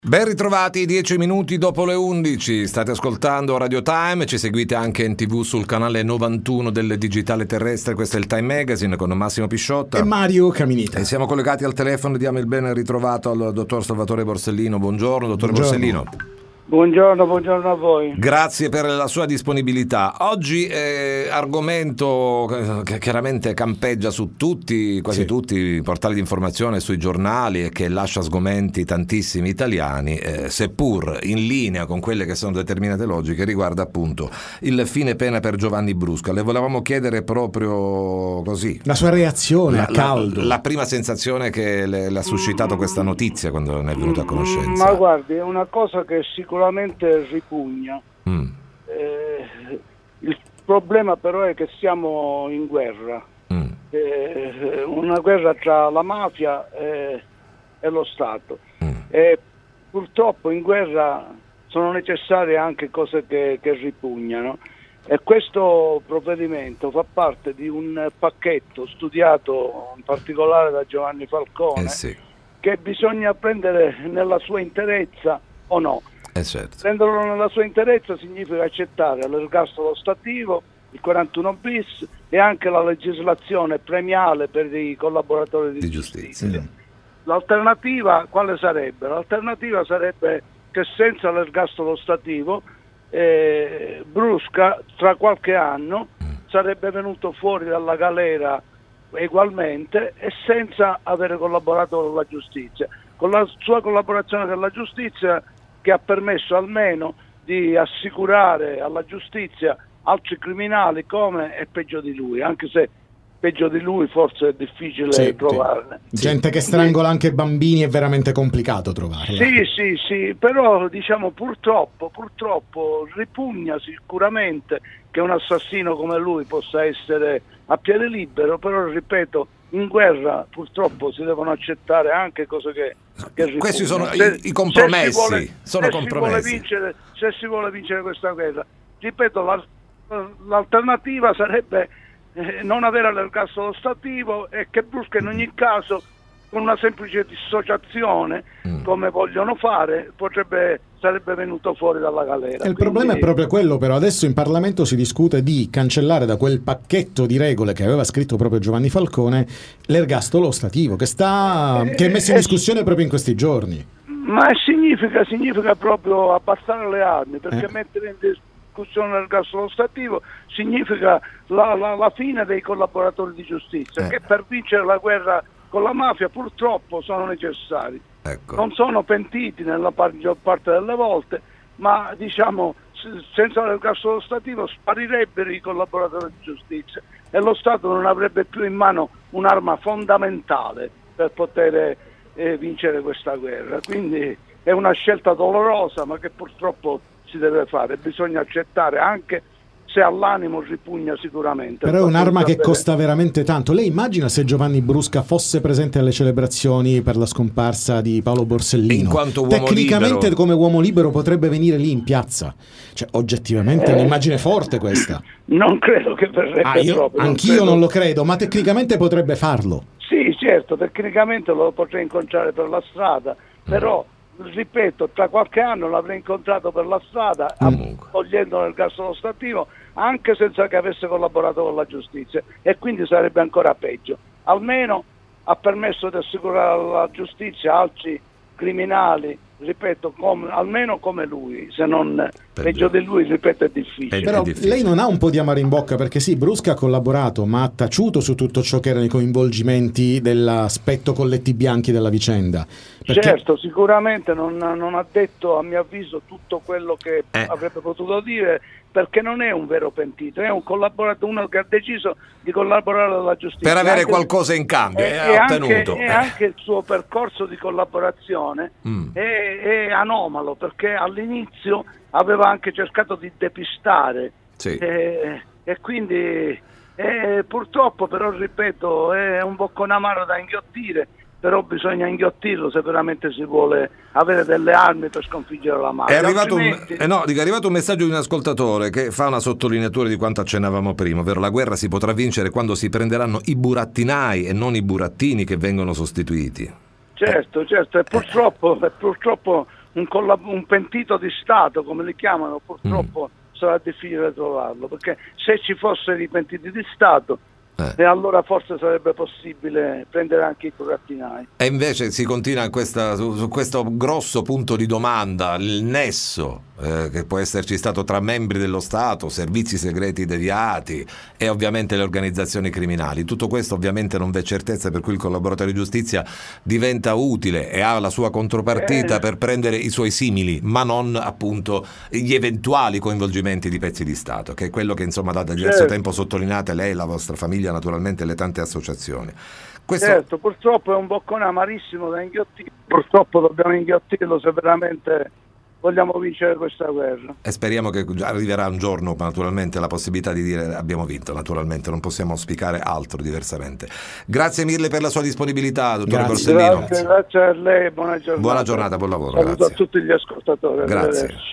Ben ritrovati, 10 minuti dopo le 11, state ascoltando Radio Time, ci seguite anche in TV sul canale 91 del Digitale Terrestre, questo è il Time Magazine con Massimo Pisciotta e Mario Caminita. E siamo collegati al telefono, diamo il ben ritrovato al dottor Salvatore Borsellino. Buongiorno, dottore Borsellino. Buongiorno a voi. Grazie per la sua disponibilità. Oggi argomento che chiaramente campeggia su quasi tutti i portali di informazione, sui giornali, e che lascia sgomenti tantissimi italiani, seppur in linea con quelle che sono determinate logiche, riguarda appunto il fine pena per Giovanni Brusca. Le volevamo chiedere proprio così la sua reazione a caldo, la prima sensazione che le ha suscitato questa notizia quando ne è venuto a conoscenza. Ma guardi, è una cosa che sicuramente ripugna. Il problema però è che siamo in guerra, una guerra tra la mafia e lo Stato, e purtroppo in guerra sono necessarie anche cose che ripugnano, e questo provvedimento fa parte di un pacchetto studiato in particolare da Giovanni Falcone, che bisogna prendere nella sua interezza o no. Certo. Prenderlo nella sua interezza significa accettare l'ergastolo stativo, il 41 bis e anche la legislazione premiale per i collaboratori di giustizia. L'alternativa quale sarebbe? L'alternativa sarebbe che senza l'ergastolo stativo Brusca tra qualche anno sarebbe venuto fuori dalla galera ugualmente e senza avere collaborato con la giustizia. Con la sua collaborazione con la giustizia, che ha permesso almeno di assicurare alla giustizia altri criminali come e peggio di lui, anche se peggio di lui forse è difficile trovarne. Gente che strangola anche bambini è veramente complicato trovarla. Sì, però diciamo purtroppo ripugna sicuramente che un assassino come lui possa essere a piede libero, però ripeto, in guerra purtroppo si devono accettare anche cose che questi sono i compromessi. Se si vuole vincere questa guerra, ripeto, l'alternativa sarebbe non avere l'ergastolo stativo e che Brusca in ogni caso, con una semplice dissociazione come vogliono fare, sarebbe venuto fuori dalla galera. Il problema è proprio quello, però adesso in Parlamento si discute di cancellare da quel pacchetto di regole che aveva scritto proprio Giovanni Falcone l'ergastolo stativo, che è messo in discussione proprio in questi giorni. Ma significa proprio abbassare le armi, perché mettere in discussione l'ergastolo stativo significa la fine dei collaboratori di giustizia, che per vincere la guerra con la mafia purtroppo sono necessari. Non sono pentiti nella maggior parte delle volte, ma diciamo senza l'ergastolo stativo sparirebbero i collaboratori di giustizia e lo Stato non avrebbe più in mano un'arma fondamentale per poter vincere questa guerra. Quindi è una scelta dolorosa, ma che purtroppo si deve fare, bisogna accettare anche se all'animo ripugna sicuramente. Però è un'arma che costa veramente tanto. Lei immagina se Giovanni Brusca fosse presente alle celebrazioni per la scomparsa di Paolo Borsellino? In quanto uomo tecnicamente libero, come uomo libero potrebbe venire lì in piazza. Cioè oggettivamente è un'immagine forte questa. Non credo che verrebbe proprio. Anch'io non lo credo, ma tecnicamente potrebbe farlo. Sì, certo, tecnicamente lo potrei incontrare per la strada, però ripeto, tra qualche anno l'avrei incontrato per la strada togliendo l'ergastolo stativo, anche senza che avesse collaborato con la giustizia, e quindi sarebbe ancora peggio. Almeno ha permesso di assicurare alla giustizia altri criminali, ripeto, almeno come lui, se non peggio di lui, ripeto, è difficile. Però lei non ha un po' di amaro in bocca, perché sì, Brusca ha collaborato, ma ha taciuto su tutto ciò che erano i coinvolgimenti dell'aspetto colletti bianchi della vicenda. Certo, sicuramente non ha detto, a mio avviso, tutto quello che avrebbe potuto dire, perché non è un vero pentito, è un collaboratore, uno che ha deciso di collaborare alla giustizia. Per avere qualcosa in cambio, ha ottenuto. E anche il suo percorso di collaborazione è anomalo, perché all'inizio aveva anche cercato di depistare, e quindi purtroppo, però ripeto, è un boccone amaro da inghiottire, però bisogna inghiottirlo se veramente si vuole avere delle armi per sconfiggere la mafia. È arrivato un messaggio di un ascoltatore che fa una sottolineatura di quanto accennavamo prima, ovvero la guerra si potrà vincere quando si prenderanno i burattinai e non i burattini che vengono sostituiti. Certo, e purtroppo un pentito di Stato, come li chiamano, purtroppo sarà difficile trovarlo, perché se ci fossero i pentiti di Stato, e allora forse sarebbe possibile prendere anche i burattinai. E invece si continua su questo grosso punto di domanda, il nesso che può esserci stato tra membri dello Stato, servizi segreti deviati e ovviamente le organizzazioni criminali. Tutto questo ovviamente non v'è certezza, per cui il collaboratore di giustizia diventa utile e ha la sua contropartita per prendere i suoi simili, ma non appunto gli eventuali coinvolgimenti di pezzi di Stato, che è quello che insomma da diverso tempo sottolineate lei, la vostra famiglia, naturalmente le tante associazioni. Certo, purtroppo è un boccone amarissimo da inghiottire, purtroppo dobbiamo inghiottirlo se veramente vogliamo vincere questa guerra. E speriamo che arriverà un giorno naturalmente la possibilità di dire abbiamo vinto, naturalmente non possiamo auspicare altro diversamente. Grazie mille per la sua disponibilità, dottore Borsellino. Grazie a lei, buona giornata. Buona giornata, buon lavoro. Saluto a tutti gli ascoltatori. Grazie.